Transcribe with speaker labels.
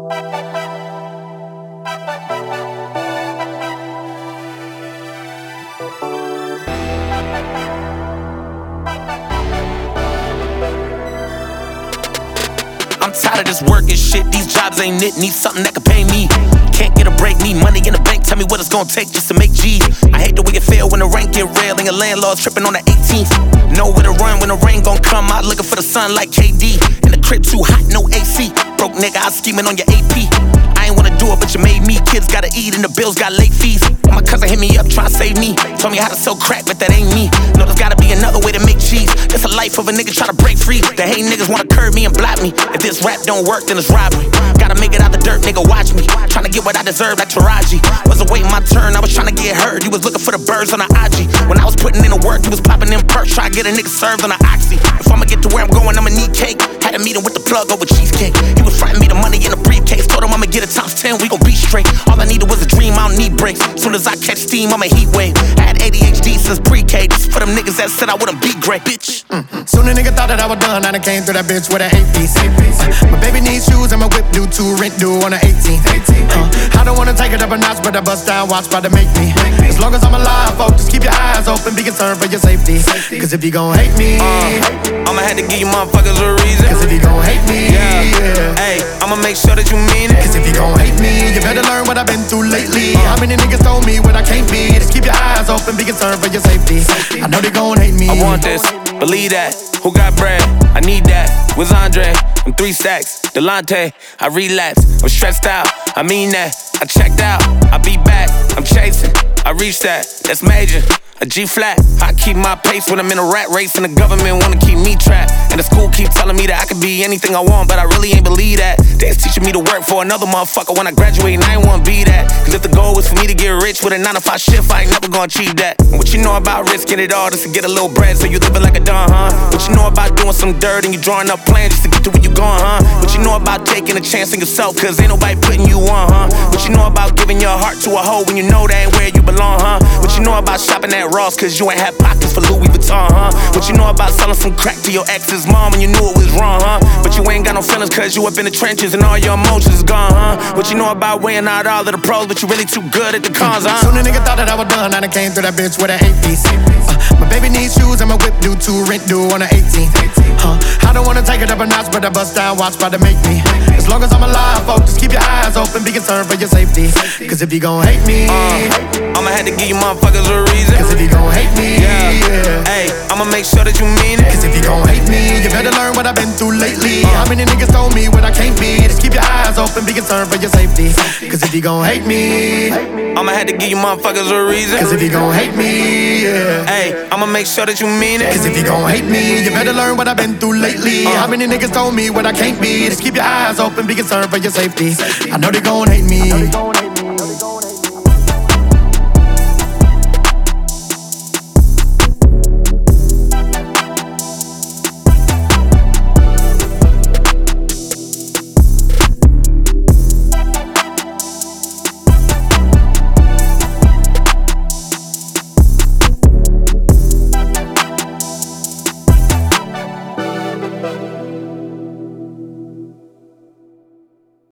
Speaker 1: I'm tired of this working shit, these jobs ain't it, need something that can pay me. Can't get a break, need money in the bank, tell me what it's gonna take just to make G's. I hate the way it feel when the rent get real and your landlord's tripping on the 18th. Nowhere to run when the rain gon' come out, looking for the sun like KD. In the crib too hot, no AC, broke nigga, I was scheming on your AP. I ain't wanna do it, but you made me. Kids gotta eat and the bills got late fees. My cousin hit me up tryna save me, told me how to sell crack, but that ain't me. No, there's gotta be another way to make cheese. It's a life of a nigga tryna break free. The hate niggas wanna curb me and block me. If this rap don't work, then it's robbery. Gotta make it out the dirt, nigga, watch me. Tryna get what I deserve like Taraji. Wasn't waiting my turn, I was tryna get heard. You was looking for the birds on the IG. When I was putting in the work, you was popping in perks, tryna get a nigga served on the oxy. If I'ma get to where I'm going, I'ma need cake. Had a meeting with the plug over cheesecake. He was fronting me the money in a briefcase. Told him I'ma get a times 10, we gon' be straight. All I needed was a dream, I don't need breaks. Soon as I catch steam, I'm a heat wave. I had ADHD since pre-K. This for them niggas that said I wouldn't be great, bitch.
Speaker 2: Soon a nigga thought that I was done, I done came through that bitch with an 8-piece. My baby needs shoes and my whip due to rent due on the 18th. I don't wanna take it up a notch, but I bust down, watch by to make me. As long as I'm alive, folks, just keep your eyes open, be concerned for your safety. Cause if you gon' hate me,
Speaker 1: I'ma have to give you motherfuckers a reason.
Speaker 2: cause if you gon' hate me,
Speaker 1: Hey, I'ma make sure that you mean it.
Speaker 2: cause if you gon' hate me, you better learn what I've been through lately. How many niggas told me what I can't be? Just keep your eyes open, be concerned for your safety. I know they gon' hate me.
Speaker 1: I want this, believe that. Who got bread? I need that. Where's Andre? I'm 3 stacks. Delonte, I relapsed. I'm stressed out. I mean that. I checked out. I be back. I'm chasing. I reached that. That's major. A G flat. I keep my pace when I'm in a rat race and the government wanna keep me trapped. And the school keep telling me that I could be anything I want, but I really ain't believe that. They's teaching me to work for another motherfucker when I graduate, and I ain't wanna be that. Cause if the goal was for me to get rich with a 9-to-5 shift, I ain't never gonna achieve that. And what you know about risking it all just to get a little bread, so you living like a don, huh? What you know about doing some dirt and you drawing up plans just to get to where you going, huh? What you know about taking a chance on yourself, cause ain't nobody putting you on, huh? What you know about giving your heart to a hoe when you know that ain't where you belong, huh? What you know about shopping at Ross cause you ain't had pockets for Louis Vuitton, huh? What you know about selling some crack to your ex's mom and you knew it was wrong, huh? But you ain't got no feelings cause you up in the trenches and all your emotions is gone, huh? What you know about weighing out all of the pros but you really too good at the cons, huh?
Speaker 2: Soon a nigga thought that I was done, I done came through that bitch with an 8-piece. My baby needs shoes and my whip due to rent due on the 18th. I don't wanna take it up a notch, but I bust down, watch by to make me. As long as I'm alive, folks, just keep your eyes open, be concerned for your safety. Cause if you gon' hate me,
Speaker 1: I'ma have to give you motherfuckers a reason.
Speaker 2: cause if you gon' hate me,
Speaker 1: Hey, I'ma make sure that you mean it.
Speaker 2: cause if you gon' hate me, you better learn what I've been through lately. How many niggas told me what I can't be? Just keep your eyes open, be concerned for your safety. Cause if you gon' hate me,
Speaker 1: I'ma have to give you motherfuckers a reason.
Speaker 2: cause if you gon' hate me,
Speaker 1: Hey, I'ma make sure that you mean it.
Speaker 2: cause if you gon' hate me, you better learn what I've been through lately. How many niggas told me what I can't be? Just keep your eyes open, be concerned for your safety. I know they gon' hate me.